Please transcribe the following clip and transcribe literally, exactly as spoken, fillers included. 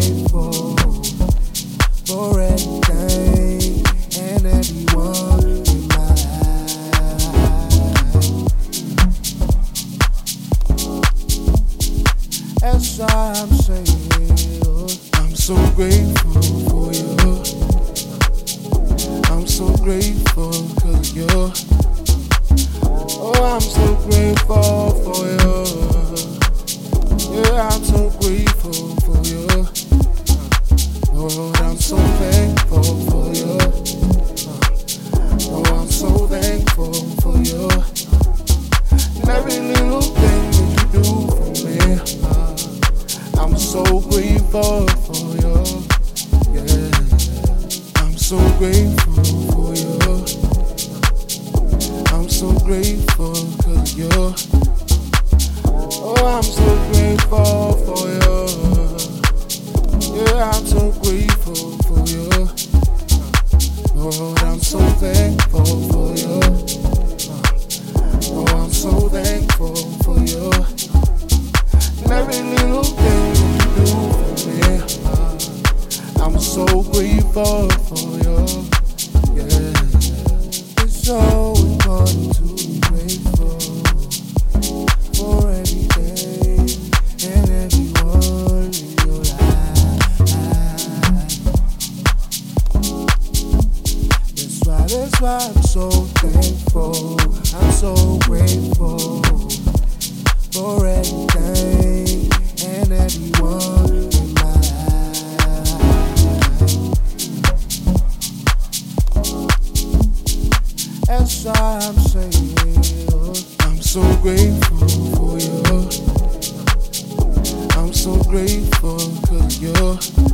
grateful for everything and everyone in my life. That's why I'm saying, oh, I'm so grateful for you. I'm so grateful cause you're. Oh, I'm so grateful for you. Yeah, I'm so grateful for you. Lord, I'm so thankful for you. Oh, I'm so thankful for you. And every little thing that you do for me, I'm so grateful for you. Yeah, I'm so grateful for you. I'm so grateful cause you're. Oh, I'm so grateful for you. Yeah, I'm so grateful for you. Lord, I'm so thankful for you. Oh, I'm so thankful for you. And every little thing you do for me, I'm so grateful for you. Yeah, it's so important to be grateful for every day and everyone in your life. That's why, that's why I'm so thankful. I'm so grateful for everything and everyone in my life. That's why I'm saying, oh, I'm so grateful for you. I'm so grateful cause you're.